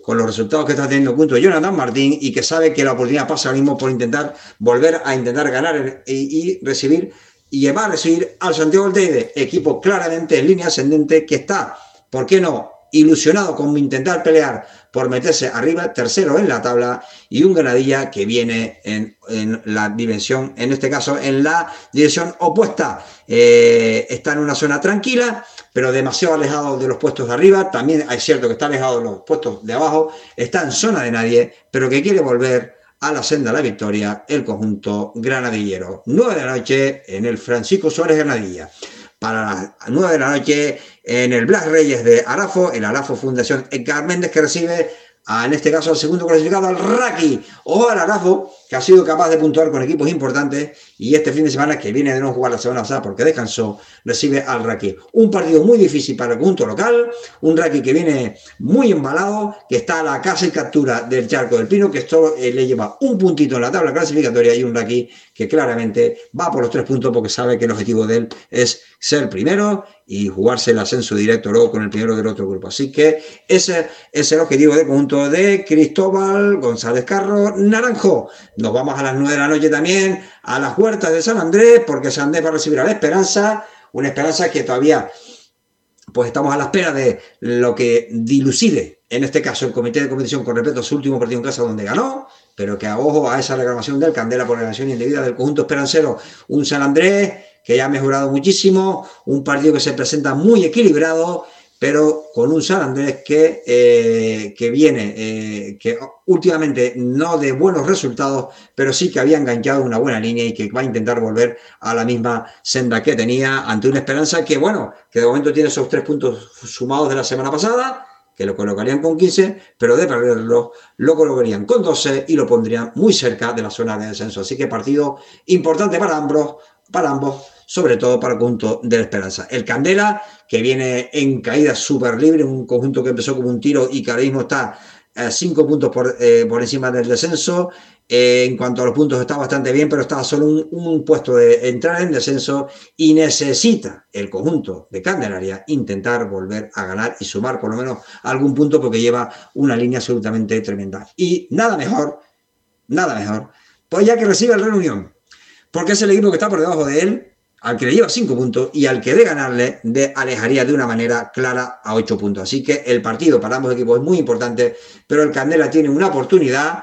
con los resultados que está teniendo junto a Jonathan Martín y que sabe que la oportunidad pasa ahora mismo por intentar volver a intentar ganar y, y recibir y llevar a recibir al Santiago del Teide, equipo claramente en línea ascendente que está, ¿por qué no?, ilusionado con intentar pelear por meterse arriba, tercero en la tabla, y un Granadilla que viene en, en la dimensión, en este caso en la dirección opuesta. Eh, está en una zona tranquila, pero demasiado alejado de los puestos de arriba. También es cierto que está alejado de los puestos de abajo, está en zona de nadie, pero que quiere volver a la senda de la victoria el conjunto granadillero. nueve de la noche en el Francisco Suárez Granadilla. Para las nueve de la noche en el Blas Reyes de Arafo, el Arafo Fundación Edgar Méndez, que recibe, a, en este caso, al segundo clasificado, al Raki, o al Arafo, que ha sido capaz de puntuar con equipos importantes, y este fin de semana, que viene de no jugar la semana pasada porque descansó, recibe al Raki. Un partido muy difícil para el conjunto local, un Raki que viene muy embalado, que está a la casa y captura del Charco del Pino, que esto eh, le lleva un puntito en la tabla clasificatoria, y un Raki que claramente va por los tres puntos porque sabe que el objetivo de él es ser primero y jugarse el ascenso directo luego con el primero del otro grupo. Así que ese es el objetivo del conjunto de Cristóbal González Carro Naranjo. Nos vamos a las nueve de la noche también a las huertas de San Andrés, porque San Andrés va a recibir a la Esperanza, una Esperanza que todavía pues estamos a la espera de lo que dilucide, en este caso, el comité de competición con respecto a su último partido en casa donde ganó, pero que a ojo a esa reclamación del Candela por reclamación indebida del conjunto esperancero. Un San Andrés que ya ha mejorado muchísimo, un partido que se presenta muy equilibrado, pero con un San Andrés que, eh, que viene, eh, que últimamente no de buenos resultados, pero sí que había enganchado una buena línea y que va a intentar volver a la misma senda que tenía ante una Esperanza que, bueno, que de momento tiene esos tres puntos sumados de la semana pasada, que lo colocarían con quince, pero de perderlo lo colocarían con doce y lo pondrían muy cerca de la zona de descenso. Así que partido importante para ambos, para ambos, sobre todo para el conjunto de la Esperanza. El Candela, que viene en caída súper libre, un conjunto que empezó como un tiro y que ahora mismo está a cinco puntos por, eh, por encima del descenso. Eh, en cuanto a los puntos está bastante bien, pero está solo un, un puesto de entrar en descenso y necesita el conjunto de Candelaria intentar volver a ganar y sumar por lo menos algún punto porque lleva una línea absolutamente tremenda. Y nada mejor, nada mejor, pues ya que recibe el Real Unión, porque es el equipo que está por debajo de él, al que le lleva cinco puntos y al que de ganarle de alejaría de una manera clara a ocho puntos. Así que el partido para ambos equipos es muy importante, pero el Candela tiene una oportunidad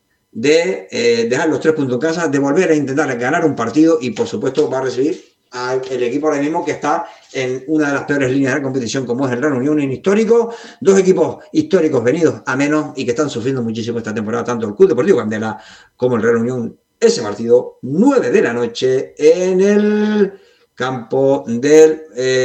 de eh, dejar los tres puntos en casa, de volver a intentar ganar un partido y por supuesto va a recibir al equipo ahora mismo que está en una de las peores líneas de la competición como es el Real Unión en histórico, dos equipos históricos venidos a menos y que están sufriendo muchísimo esta temporada, tanto el Club Deportivo Candela como el Real Unión. Ese partido, nueve de la noche en el campo del,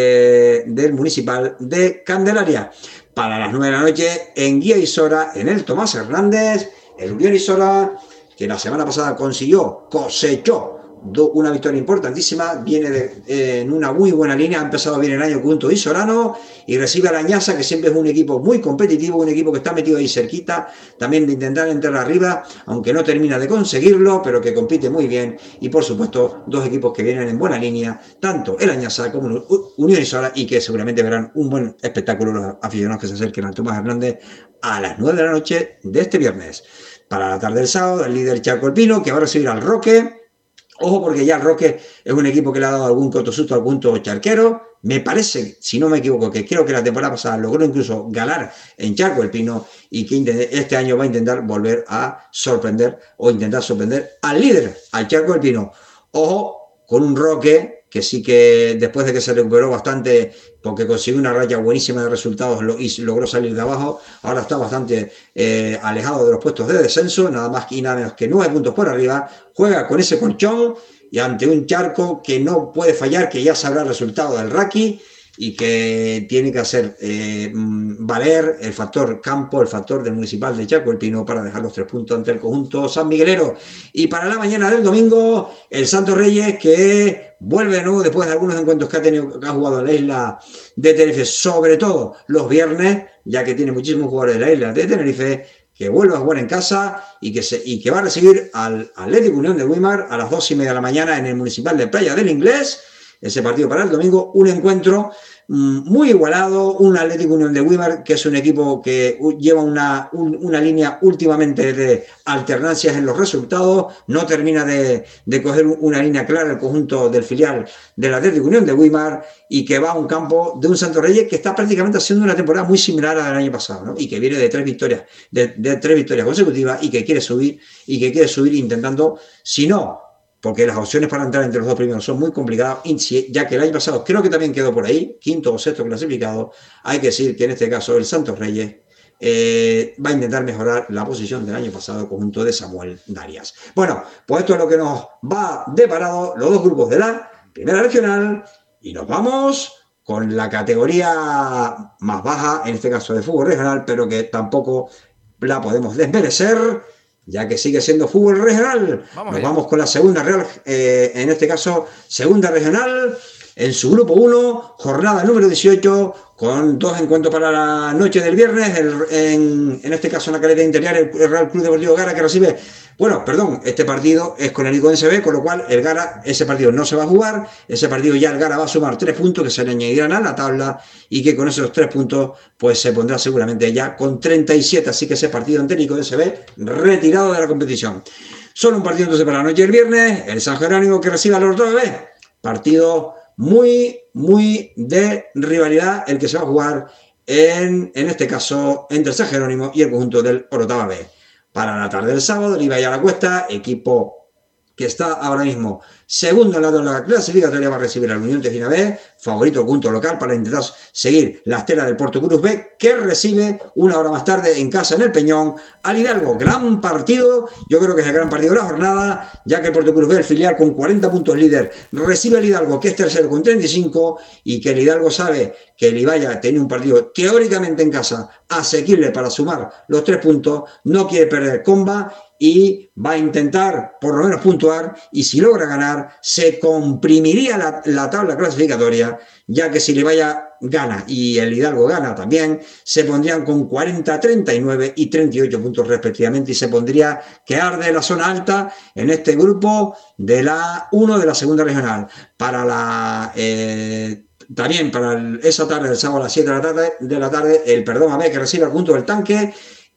eh, del Municipal de Candelaria. Para las nueve de la noche en Guía Isora, en el Tomás Hernández, el Unión Isora, que la semana pasada consiguió, cosechó una victoria importantísima, viene de, eh, en una muy buena línea, ha empezado bien el año junto a Isorano y recibe a la Ñasa, que siempre es un equipo muy competitivo, un equipo que está metido ahí cerquita, también de intentar entrar arriba, aunque no termina de conseguirlo, pero que compite muy bien y por supuesto dos equipos que vienen en buena línea, tanto el Añasa como Unión Isora y que seguramente verán un buen espectáculo los aficionados que se acerquen al Tomás Hernández a las nueve de la noche de este viernes. Para la tarde del sábado, el líder Charco El Pino, que va a recibir al Roque. Ojo, porque ya el Roque es un equipo que le ha dado algún coto susto al punto charquero. Me parece, si no me equivoco, que creo que la temporada pasada logró incluso ganar en Charco El Pino y que este año va a intentar volver a sorprender o intentar sorprender al líder, al Charco El Pino. Ojo con un Roque que sí que después de que se recuperó bastante porque consiguió una raya buenísima de resultados y logró salir de abajo, ahora está bastante eh, alejado de los puestos de descenso, nada más y nada menos que nueve puntos por arriba, juega con ese colchón y ante un Charco que no puede fallar, que ya sabrá el resultado del Raki y que tiene que hacer eh, valer el factor campo, el factor del Municipal de Charco El Pino para dejar los tres puntos ante el conjunto sanmiguelero. Y para la mañana del domingo, el Santos Reyes, que vuelve de nuevo después de algunos encuentros que ha tenido, que ha jugado en la isla de Tenerife, sobre todo los viernes, ya que tiene muchísimos jugadores de la isla de Tenerife, que vuelve a jugar en casa y que, se, y que va a recibir al Atlético Unión de Güímar a las dos y media de la mañana en el Municipal de Playa del Inglés. ese partido para el domingo, un encuentro muy igualado, un Atlético Unión de Weimar, que es un equipo que lleva una, un, una línea últimamente de alternancias en los resultados, no termina de, de coger una línea clara el conjunto del filial del Atlético Unión de Weimar, y que va a un campo de un Santos Reyes que está prácticamente haciendo una temporada muy similar a la del año pasado, ¿no? Y que viene de tres victorias, de, de tres victorias consecutivas, y que quiere subir, y que quiere subir intentando, si no, porque las opciones para entrar entre los dos primeros son muy complicadas, ya que el año pasado creo que también quedó por ahí, quinto o sexto clasificado. Hay que decir que en este caso el Santos Reyes eh, va a intentar mejorar la posición del año pasado, conjunto de Samuel Darias. Bueno, pues esto es lo que nos va deparado los dos grupos de la primera regional, y nos vamos con la categoría más baja, en este caso de fútbol regional, pero que tampoco la podemos desmerecer, ya que sigue siendo fútbol regional. Vamos Nos allá. vamos con la segunda real, eh, en este caso, segunda regional, en su grupo uno, jornada número dieciocho, con dos encuentros para la noche del viernes, el, en, en este caso en la caleta interior, el, el Real Club Deportivo Gara, que recibe, bueno, perdón, este partido es con el Iconense B, con lo cual el Gara, ese partido no se va a jugar, ese partido ya el Gara va a sumar tres puntos que se le añadirán a la tabla, y que con esos tres puntos pues se pondrá seguramente ya con treinta y siete, así que ese partido ante el Iconense B retirado de la competición. Solo un partido entonces para la noche del viernes, el San Jerónimo que recibe al Orotava B, partido muy, muy de rivalidad el que se va a jugar en, en este caso entre el San Jerónimo y el conjunto del Orotava B. Para la tarde del sábado, el Ibai a la Cuesta, equipo que está ahora mismo segundo en la tabla clasificatoria, va a recibir al Unión Tejina B, favorito punto local, para intentar seguir la estela del Porto Cruz B, que recibe una hora más tarde en casa en el Peñón al Hidalgo. Gran partido, yo creo que es el gran partido de la jornada, ya que el Porto Cruz B, el filial con cuarenta puntos líder, recibe al Hidalgo, que es tercero con treinta y cinco, y que el Hidalgo sabe que el Ibaya tiene un partido teóricamente en casa asequible para sumar los tres puntos, no quiere perder comba y va a intentar por lo menos puntuar, y si logra ganar se comprimiría la, la tabla clasificatoria, ya que si le vaya gana y el Hidalgo gana también, se pondrían con cuarenta, treinta y nueve y treinta y ocho puntos respectivamente, y se pondría que arde la zona alta en este grupo de la uno de la segunda regional. Para la eh, también para el, esa tarde del sábado a las siete de la tarde, de la tarde el Perdón a B, que recibe al punto del Tanque,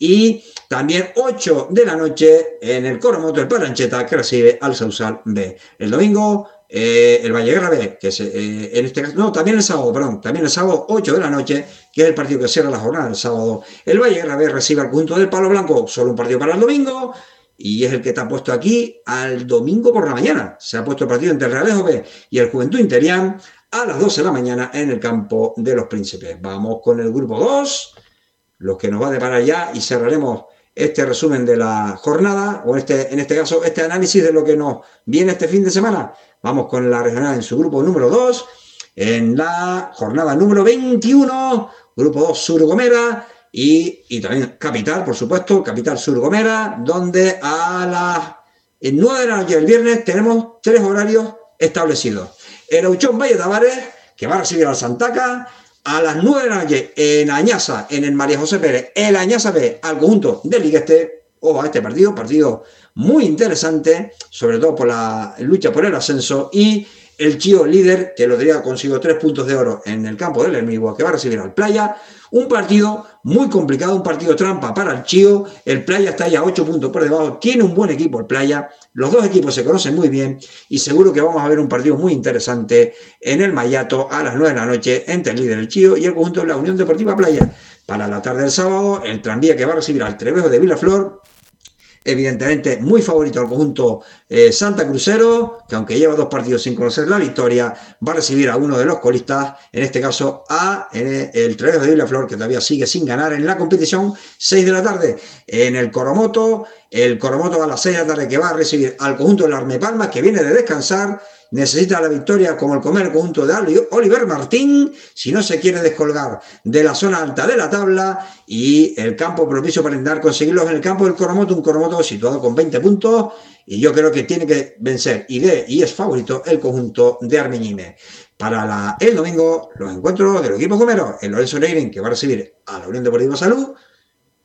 y también ocho de la noche en el Coromoto el Palancheta, que recibe al Sausal B. El domingo eh, el Valleguerra B, que es, eh, en este caso, no, también el sábado, perdón, también el sábado ocho de la noche, que es el partido que cierra la jornada del sábado. El Valleguerra B recibe al conjunto del Palo Blanco, solo un partido para el domingo, y es el que está puesto aquí al domingo por la mañana. Se ha puesto el partido entre el Realejo B y el Juventud Interián a las doce de la mañana en el campo de los Príncipes. Vamos con el grupo dos, los que nos va a deparar ya, y cerraremos este resumen de la jornada, o este, en este caso, este análisis de lo que nos viene este fin de semana. Vamos con la regional en su grupo número dos, en la jornada número veintiuno, grupo dos Sur Gomera, y, y también Capital, por supuesto, Capital Sur Gomera, donde a las nueve de la noche del viernes tenemos tres horarios establecidos. El Auchón Valle Tavares, que va a recibir al Santaca, a las nueve de la noche en Añaza, en el María José Pérez, el Añaza B, al conjunto del Ligueste. Ojo a este partido, partido muy interesante, sobre todo por la lucha por el ascenso, y el Chío líder, que lo diría consiguió tres puntos de oro en el campo del Hermigua, que va a recibir al Playa. Un partido muy complicado, un partido trampa para el Chío. El Playa está ya ocho puntos por debajo, tiene un buen equipo el Playa, los dos equipos se conocen muy bien, y seguro que vamos a ver un partido muy interesante en el Mayato a las nueve de la noche entre el líder el Chío y el conjunto de la Unión Deportiva Playa. Para la tarde del sábado, el Tranvía, que va a recibir al Trevejo de Vilaflor, evidentemente muy favorito al conjunto eh, Santa Crucero, que aunque lleva dos partidos sin conocer la victoria, va a recibir a uno de los colistas, en este caso a eh, el Trevejo de Vilaflor, que todavía sigue sin ganar en la competición. Seis de la tarde en el Coromoto, el Coromoto a las seis de la tarde, que va a recibir al conjunto de la Arme Palmas, que viene de descansar, necesita la victoria como el comer el conjunto de Oliver Martín, si no se quiere descolgar de la zona alta de la tabla, y el campo propicio para intentar conseguirlos en el campo del Coromoto, un Coromoto situado con veinte puntos, y yo creo que tiene que vencer y, de, y es favorito el conjunto de Armiñime. Para la, el domingo, los encuentros del equipo comero, el Lorenzo Leirin, que va a recibir a la Unión Deportiva Salud,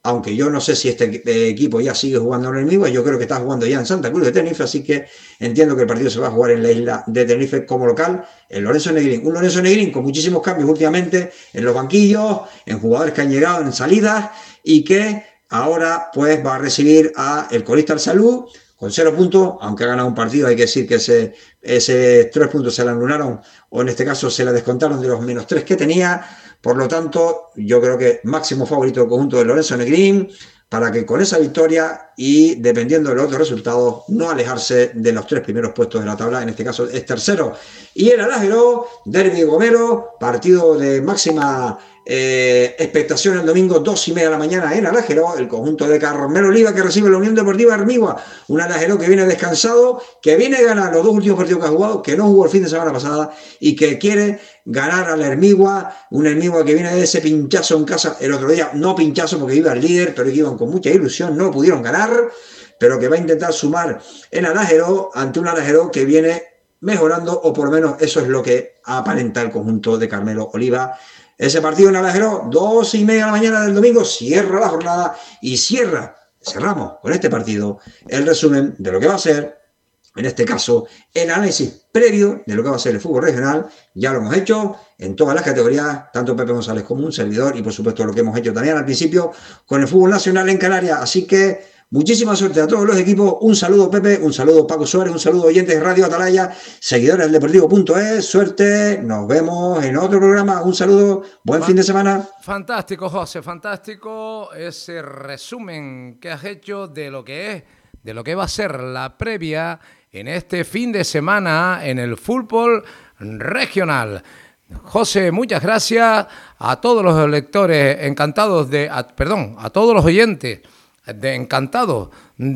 aunque yo no sé si este eh, equipo ya sigue jugando en el mismo, yo creo que está jugando ya en Santa Cruz de Tenerife, así que entiendo que el partido se va a jugar en la isla de Tenerife como local, el Lorenzo Negrín. Un Lorenzo Negrín con muchísimos cambios últimamente en los banquillos, en jugadores que han llegado en salidas y que ahora pues va a recibir a el colista del Salud con cero puntos, aunque ha ganado un partido, hay que decir que ese, ese tres puntos se le anularon, o en este caso se le descontaron de los menos tres que tenía. Por lo tanto, yo creo que máximo favorito del conjunto de Lorenzo Negrín, para que con esa victoria y dependiendo de los otros resultados, no alejarse de los tres primeros puestos de la tabla, en este caso es tercero. Y el Alájero, derbi Gomero, partido de máxima eh, expectación el domingo, dos y media de la mañana en Alájero, el conjunto de Carmelo Oliva que recibe la Unión Deportiva Hermigua, un Alájero que viene descansado, que viene a ganar los dos últimos partidos que ha jugado, que no jugó el fin de semana pasada y que quiere ganar a la Hermigua, una Hermigua que viene de ese pinchazo en casa el otro día, no pinchazo porque iba el líder, pero que iban con mucha ilusión, no pudieron ganar, pero que va a intentar sumar en Alájero ante un Alájero que viene mejorando, o por lo menos eso es lo que aparenta el conjunto de Carmelo Oliva. Ese partido en Alájero, dos y media de la mañana del domingo, cierra la jornada y cierra, cerramos con este partido el resumen de lo que va a ser, en este caso, el análisis previo de lo que va a ser el fútbol regional. Ya lo hemos hecho en todas las categorías, tanto Pepe González como un servidor, y por supuesto lo que hemos hecho también al principio con el fútbol nacional en Canarias. Así que muchísima suerte a todos los equipos. Un saludo, Pepe, un saludo, Paco Suárez, un saludo, oyentes de Radio Atalaya, seguidores del Deportivo punto es. Suerte, nos vemos en otro programa. Un saludo, buen fin de semana. Fantástico, José, fantástico ese resumen que has hecho de lo que es, de lo que va a ser la previa en este fin de semana en el fútbol regional. José, muchas gracias a todos los lectores encantados de, a, perdón, a todos los oyentes de, encantados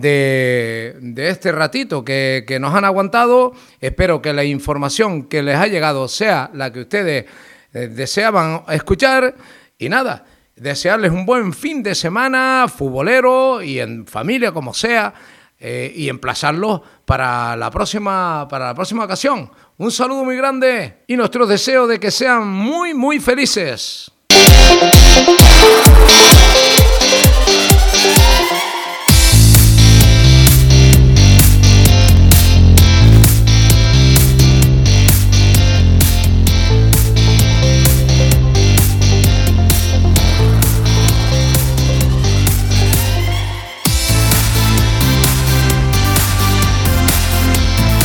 de, de este ratito que, que nos han aguantado. Espero que la información que les ha llegado sea la que ustedes eh, deseaban escuchar y nada, desearles un buen fin de semana futbolero y en familia como sea. Eh, y emplazarlos para la próxima para la próxima ocasión. Un saludo muy grande y nuestro deseo de que sean muy, muy felices.